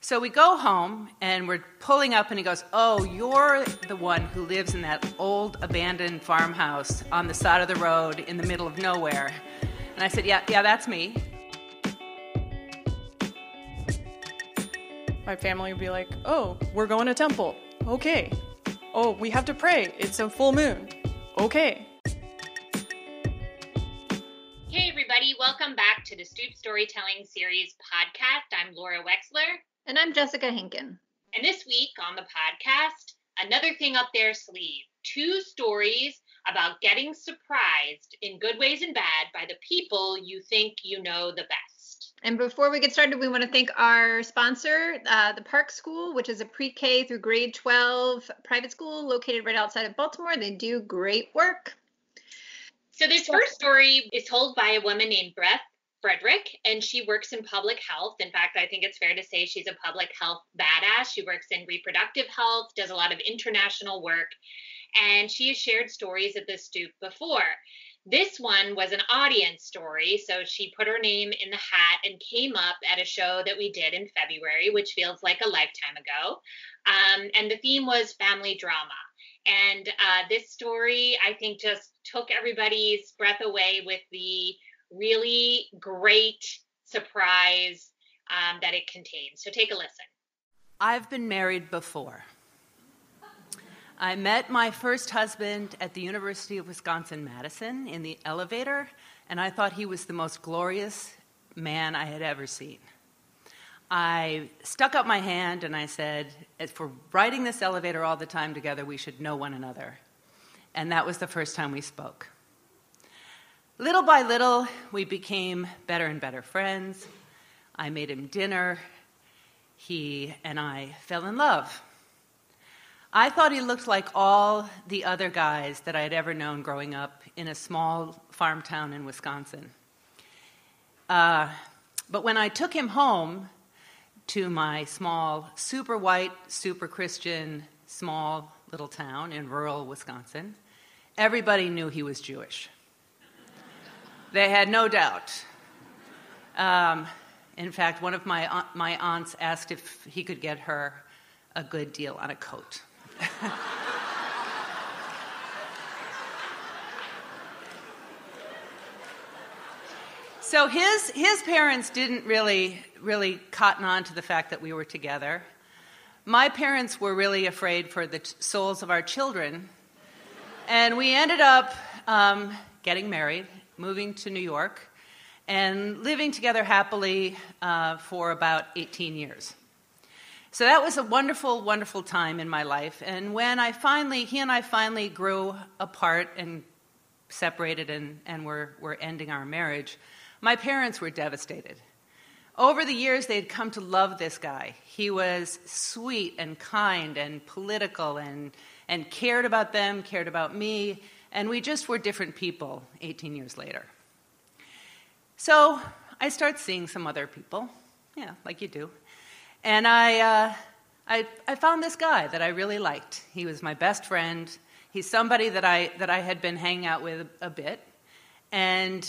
So we go home, and we're pulling up, and he goes, "Oh, you're the one who lives in that old abandoned farmhouse on the side of the road in the middle of nowhere." And I said, yeah, that's me. My family would be like, "Oh, we're going to temple. Okay. Oh, we have to pray. It's a full moon. Okay." Hey everybody, welcome back to the Stoop Storytelling Series podcast. I'm Laura Wexler. And I'm Jessica Hinken. And this week on the podcast, another thing up their sleeve. 2 stories about getting surprised in good ways and bad by the people you think you know the best. And before we get started, we want to thank our sponsor, the Park School, which is a pre-K through grade 12 private school located right outside of Baltimore. They do great work. So this first story is told by a woman named Beth Frederick, and she works in public health. In fact, I think it's fair to say she's a public health badass. She works in reproductive health, does a lot of international work, and she has shared stories at the Stoop before. This one was an audience story, so she put her name in the hat and came up at a show that we did in February, which feels like a lifetime ago, and the theme was family drama. And this story, I think, just took everybody's breath away with the really great surprise that it contains. So take a listen. I've been married before. I met my first husband at the University of Wisconsin-Madison in the elevator, and I thought he was the most glorious man I had ever seen. I stuck up my hand and I said, if we're riding this elevator all the time together, we should know one another. And that was the first time we spoke. Little by little, we became better and better friends. I made him dinner. He and I fell in love. I thought he looked like all the other guys that I had ever known growing up in a small farm town in Wisconsin. But when I took him home to my small, super white, super Christian, small little town in rural Wisconsin, everybody knew he was Jewish. They had no doubt. In fact, one of my aunts asked if he could get her a good deal on a coat. So his parents didn't really cotton on to the fact that we were together. My parents were really afraid for the souls of our children, and we ended up getting married, moving to New York, and living together happily for about 18 years. So that was a wonderful, wonderful time in my life. And when he and I finally grew apart and separated and were ending our marriage, my parents were devastated. Over the years, they'd come to love this guy. He was sweet and kind and political and cared about them, cared about me, and we just were different people 18 years later. So I start seeing some other people, like you do. And I found this guy that I really liked. He was my best friend. He's somebody that I had been hanging out with a bit. And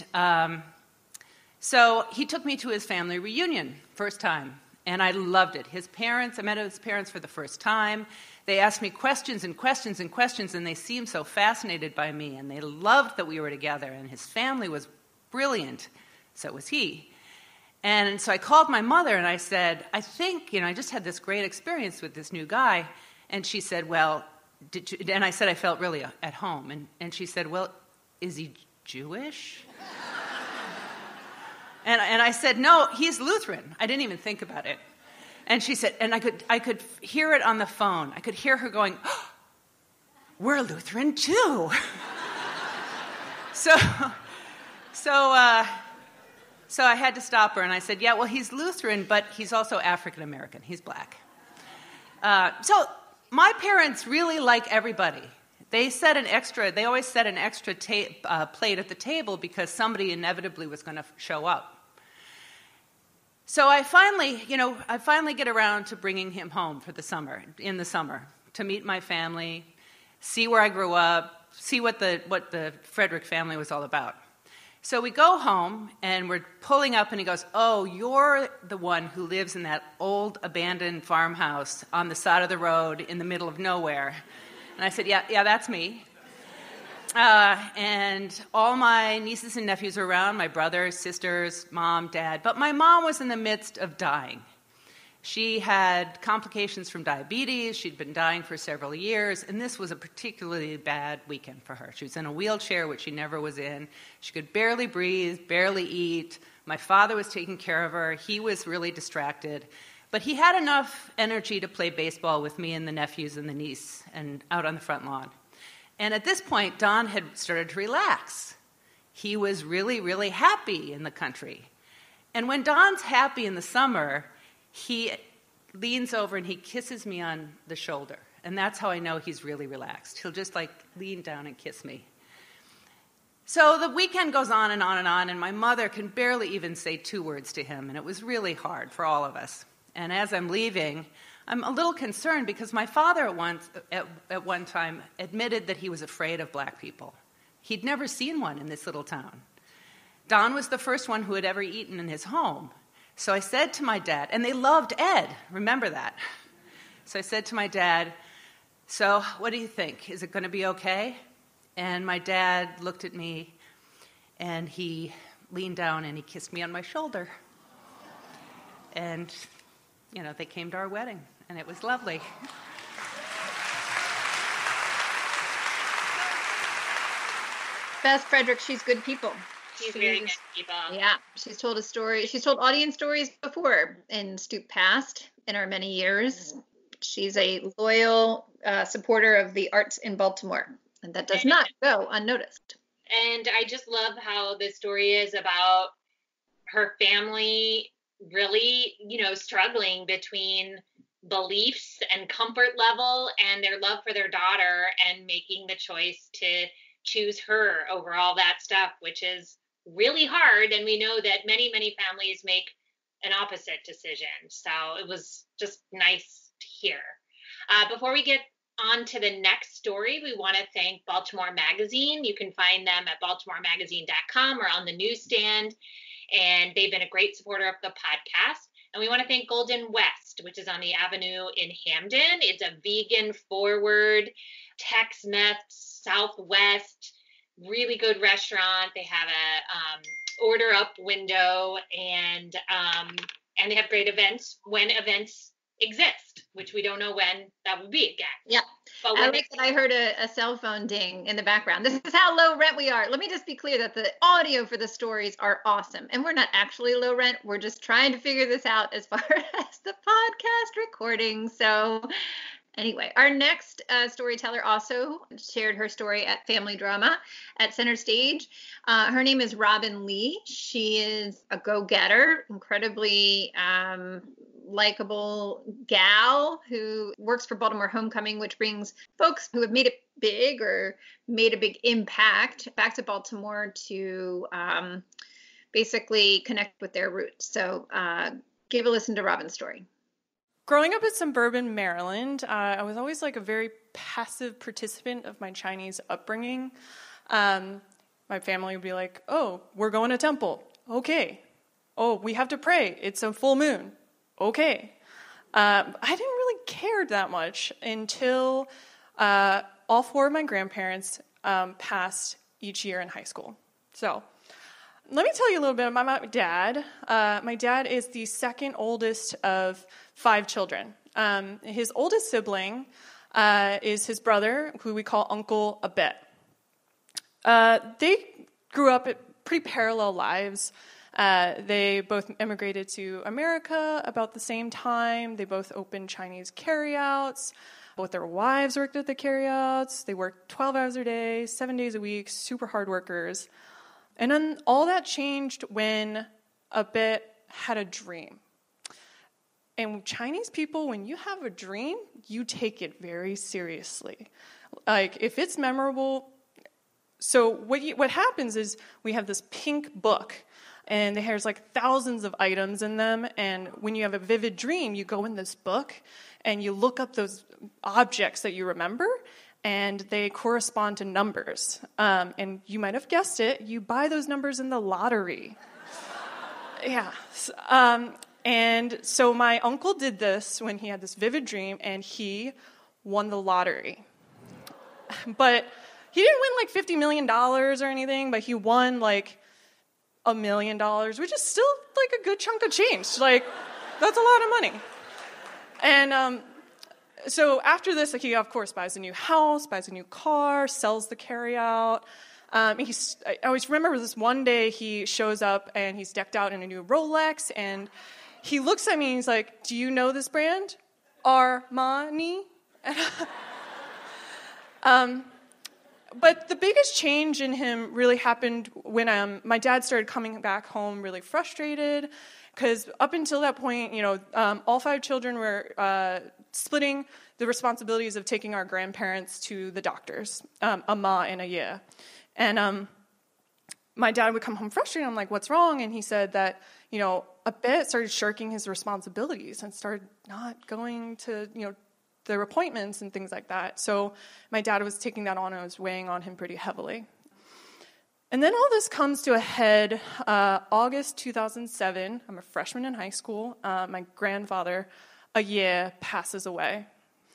so he took me to his family reunion, first time. And I loved it. I met his parents for the first time. They asked me questions and questions and questions, and they seemed so fascinated by me. And they loved that we were together. And his family was brilliant. So was he. And so I called my mother and I said, I think, I just had this great experience with this new guy. And she said, well, and I said I felt really at home. And she said, well, is he Jewish? and I said, no, he's Lutheran. I didn't even think about it. And she said, and I could hear it on the phone. I could hear her going, oh, we're Lutheran too. So I had to stop her, and I said, yeah, well, he's Lutheran, but he's also African-American. He's black. So my parents really like everybody. They always set an extra plate at the table because somebody inevitably was going to show up. So I finally get around to bringing him home in the summer, to meet my family, see where I grew up, see what the Frederick family was all about. So we go home, and we're pulling up, and he goes, "Oh, you're the one who lives in that old abandoned farmhouse on the side of the road in the middle of nowhere." And I said, yeah, that's me. And all my nieces and nephews were around, my brothers, sisters, mom, dad. But my mom was in the midst of dying. She had complications from diabetes. She'd been dying for several years, and this was a particularly bad weekend for her. She was in a wheelchair, which she never was in. She could barely breathe, barely eat. My father was taking care of her. He was really distracted. But he had enough energy to play baseball with me and the nephews and the niece and out on the front lawn. And at this point, Don had started to relax. He was really, really happy in the country. And when Don's happy in the summer, he leans over and he kisses me on the shoulder. And that's how I know he's really relaxed. He'll just lean down and kiss me. So the weekend goes on and on and on, and my mother can barely even say 2 words to him, and it was really hard for all of us. And as I'm leaving, I'm a little concerned because my father at one time admitted that he was afraid of black people. He'd never seen one in this little town. Don was the first one who had ever eaten in his home. So I said to my dad, and they loved Ed, remember that. So I said to my dad, "So what do you think? Is it going to be okay?" And my dad looked at me, and he leaned down and he kissed me on my shoulder. And, they came to our wedding, and it was lovely. Beth Frederick, she's good people. She's very good people. Yeah, she's told a story. She's told audience stories before in Stoop Past in our many years. She's a loyal supporter of the arts in Baltimore, and that does not go unnoticed. And I just love how the story is about her family really, struggling between beliefs and comfort level and their love for their daughter and making the choice to choose her over all that stuff, which is really hard. And we know that many, many families make an opposite decision. So it was just nice to hear. Before we get on to the next story, we want to thank Baltimore Magazine. You can find them at baltimoremagazine.com or on the newsstand. And they've been a great supporter of the podcast. And we want to thank Golden West, which is on the Avenue in Hamden. It's a vegan-forward, Tex-Mex, Southwest, really good restaurant. They have a order up window, and they have great events when events exist, which we don't know when that will be again. Yeah. But I heard a cell phone ding in the background. This is how low rent we are. Let me just be clear that the audio for the stories are awesome. And we're not actually low rent. We're just trying to figure this out as far as the podcast recording. So anyway, our next storyteller also shared her story at Family Drama at Center Stage. Her name is Robin Lee. She is a go-getter, incredibly likable gal who works for Baltimore Homecoming, which brings folks who have made it big or made a big impact back to Baltimore to basically connect with their roots. So give a listen to Robin's story. Growing up in suburban Maryland, I was always a very passive participant of my Chinese upbringing. My family would be like, "Oh, we're going to temple. Okay. Oh, we have to pray. It's a full moon. Okay." I didn't really care that much until all 4 of my grandparents passed each year in high school. So let me tell you a little bit about my dad. My dad is the second oldest of 5 children. His oldest sibling is his brother, who we call Uncle Abet. They grew up at pretty parallel lives. They both immigrated to America about the same time. They both opened Chinese carryouts. Both their wives worked at the carryouts. They worked 12 hours a day, 7 days a week, super hard workers. And then all that changed when Abet had a dream. And Chinese people, when you have a dream, you take it very seriously. If it's memorable. So what happens is we have this pink book, and there's thousands of items in them. And when you have a vivid dream, you go in this book and you look up those objects that you remember, and they correspond to numbers. And you might have guessed it, you buy those numbers in the lottery. Yeah. And so my uncle did this when he had this vivid dream, and he won the lottery. But he didn't win like $50 million or anything, but he won like $1 million, which is still like a good chunk of change. Like, that's a lot of money. And so after this, like, he, of course, buys a new house, buys a new car, sells the carryout. I always remember this one day he shows up and he's decked out in a new Rolex, and he looks at me and he's like, "Do you know this brand? Armani?" But the biggest change in him really happened when my dad started coming back home really frustrated, because up until that point, all 5 children were splitting the responsibilities of taking our grandparents to the doctors, a ma and a ye. And my dad would come home frustrated. I'm like, "What's wrong?" And he said that, a bit started shirking his responsibilities and started not going to, their appointments and things like that. So my dad was taking that on, and it was weighing on him pretty heavily. And then all this comes to a head August 2007. I'm a freshman in high school. My grandfather, a year, passes away.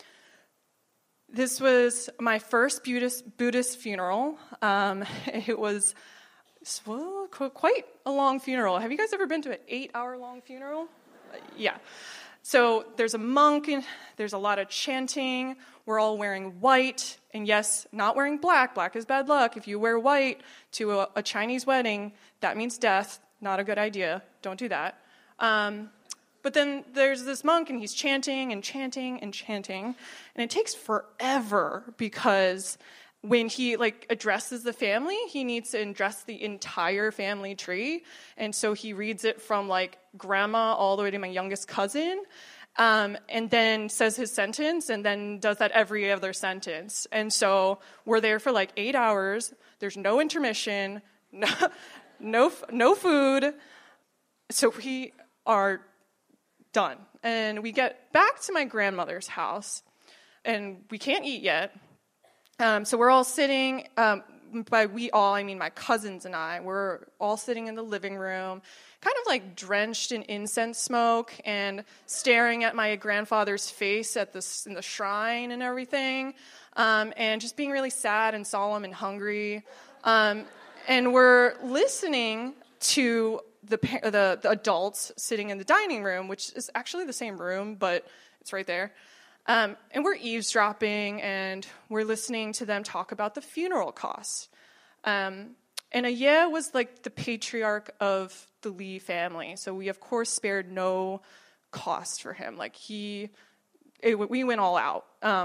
This was my first Buddhist funeral. It was quite a long funeral. Have you guys ever been to an 8-hour-long funeral? Yeah. So there's a monk, and there's a lot of chanting. We're all wearing white, and yes, not wearing black. Black is bad luck. If you wear white to a Chinese wedding, that means death. Not a good idea. Don't do that. But then there's this monk, and he's chanting and chanting and chanting, and it takes forever because when he addresses the family, he needs to address the entire family tree, and so he reads it from grandma all the way to my youngest cousin, and then says his sentence, and then does that every other sentence. And so we're there for 8 hours. There's no intermission, no food. So we are done, and we get back to my grandmother's house, and we can't eat yet. So we're all sitting, by we all, I mean my cousins and I, we're all sitting in the living room, kind of drenched in incense smoke and staring at my grandfather's face in the shrine and everything, and just being really sad and solemn and hungry. And we're listening to the adults sitting in the dining room, which is actually the same room, but it's right there. And we're eavesdropping, and we're listening to them talk about the funeral costs. And Aye was the patriarch of the Lee family, so we, of course, spared no cost for him. We went all out.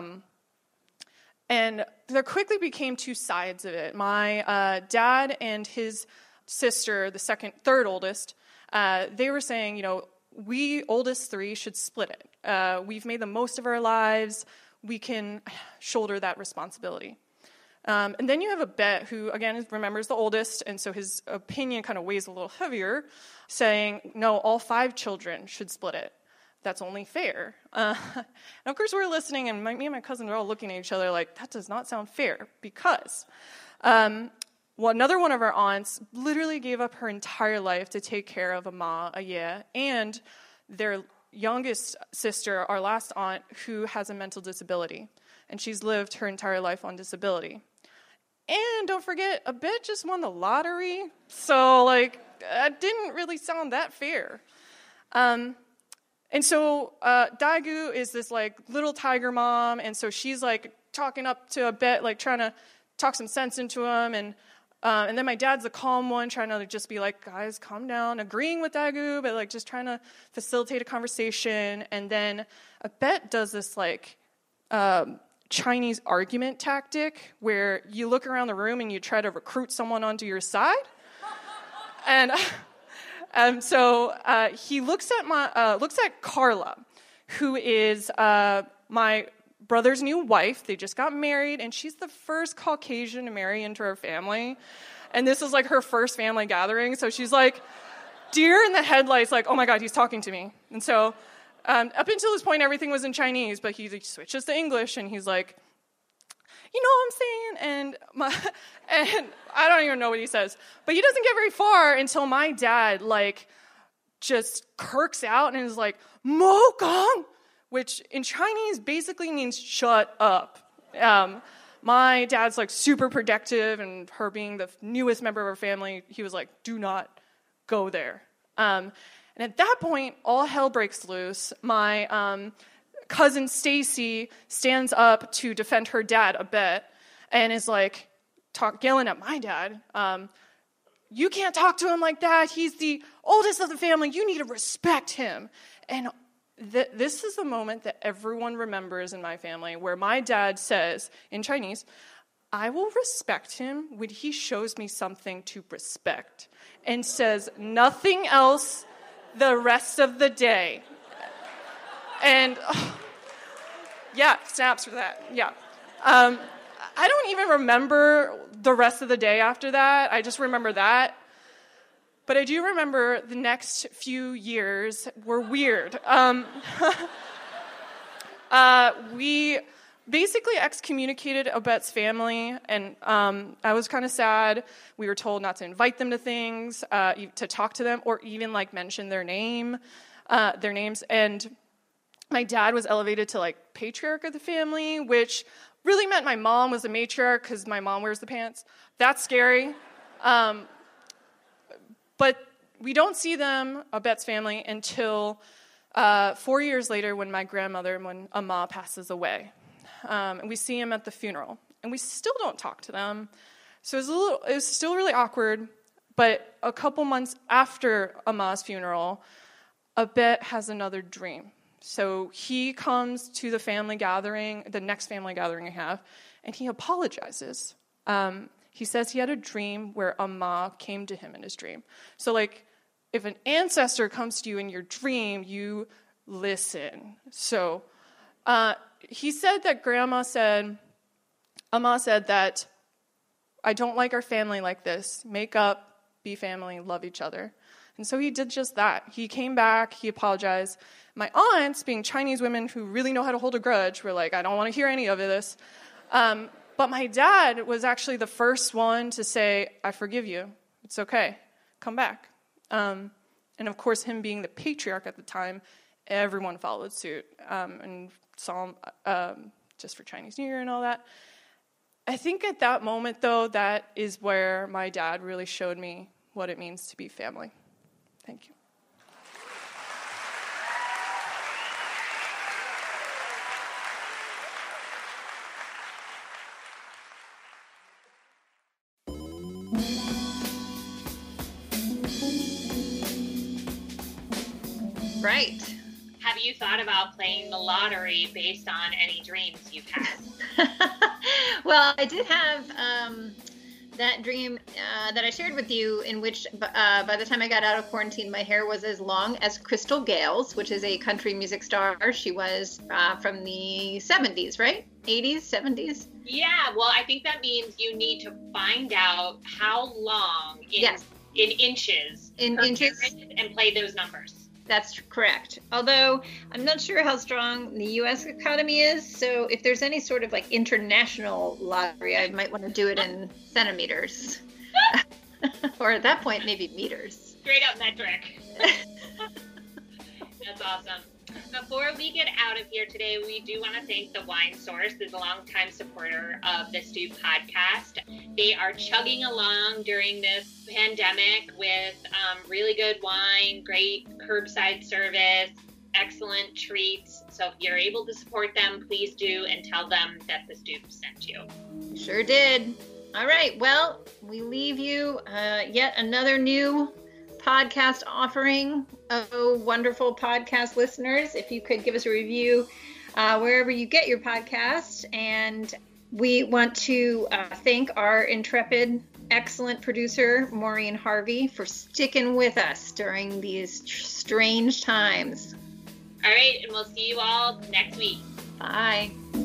And there quickly became 2 sides of it. My dad and his sister, the third oldest, they were saying, we oldest 3 should split it. We've made the most of our lives. We can shoulder that responsibility. And then you have a Bet who, again, remembers the oldest, and so his opinion kind of weighs a little heavier, saying, no, all 5 children should split it. That's only fair. And of course, we're listening, and me and my cousin are all looking at each other like, that does not sound fair, because another one of our aunts literally gave up her entire life to take care of Aye, and their youngest sister, our last aunt, who has a mental disability, and she's lived her entire life on disability. And don't forget, a bit just won the lottery, so that didn't really sound that fair. And so Daegu is this little tiger mom, and so she's talking up to a bit, trying to talk some sense into him, and then my dad's the calm one, trying to just be guys, calm down, agreeing with Daegu, but just trying to facilitate a conversation. And then a bet does this Chinese argument tactic where you look around the room and you try to recruit someone onto your side. And so he looks at Carla, who is my brother's new wife. They just got married, and she's the first Caucasian to marry into her family. And this is her first family gathering. So she's deer in the headlights, oh my God, he's talking to me. And so up until this point, everything was in Chinese, but he switches to English, and he's you know what I'm saying? And I don't even know what he says. But he doesn't get very far until my dad, like, just kirks out and is like, Mo Gong, which in Chinese basically means shut up. My dad's, like, super protective, and her being the newest member of our family, he was like, do not go there. And at that point, all hell breaks loose. My cousin Stacy stands up to defend her dad a bit and is like, yelling at my dad, you can't talk to him like that. He's the oldest of the family. You need to respect him. And this is the moment that everyone remembers in my family, where my dad says in Chinese, I will respect him when he shows me something to respect, and says nothing else the rest of the day. And yeah, snaps for that. Yeah. I don't even remember the rest of the day after that. I just remember that. But I do remember the next few years were weird. We basically excommunicated Obet's family, and I was kind of sad. We were told not to invite them to things, to talk to them, or even, like, mention their names. And my dad was elevated to, like, patriarch of the family, which really meant my mom was the matriarch because my mom wears the pants. That's scary. But we don't see them, Obet's family, until 4 years later when my grandmother, when Amma passes away. And we see him at the funeral. And we still don't talk to them. So it was still really awkward. But a couple months after Amma's funeral, Obet has another dream. So he comes to the family gathering, the next family gathering I have, and he apologizes. He says he had a dream where Amma came to him in his dream. So, like, if an ancestor comes to you in your dream, you listen. So he said that Amma said that, I don't like our family like this. Make up, be family, love each other. And so he did just that. He came back, he apologized. My aunts, being Chinese women who really know how to hold a grudge, were like, I don't want to hear any of this. But my dad was actually the first one to say, I forgive you. It's okay. Come back. And of course, him being the patriarch at the time, everyone followed suit and saw him just for Chinese New Year and all that. I think at that moment, though, that is where my dad really showed me what it means to be family. Thank you. Right. Have you thought about playing the lottery based on any dreams you've had? Well, I did have that dream that I shared with you, in which by the time I got out of quarantine, my hair was as long as Crystal Gales, which is a country music star. She was from the 70s, right? 80s, 70s? Yeah, well, I think that means you need to find out how long in inches. In inches. And play those numbers. That's correct. Although I'm not sure how strong the U.S. economy is. So if there's any sort of like international lottery, I might want to do it in centimeters. Or at that point, maybe meters. Straight up metric. That's awesome. Before we get out of here today, we do want to thank The Wine Source, who's a longtime supporter of the Stoop podcast. They are chugging along during this pandemic with really good wine, great curbside service, excellent treats. So if you're able to support them, please do, and tell them that the Stoop sent you. Sure did. All right. Well, we leave you yet another new podcast offering. Oh, wonderful podcast listeners, if you could give us a review wherever you get your podcasts. And we want to thank our intrepid, excellent producer, Maureen Harvey, for sticking with us during these strange times. All right, and we'll see you all next week. Bye.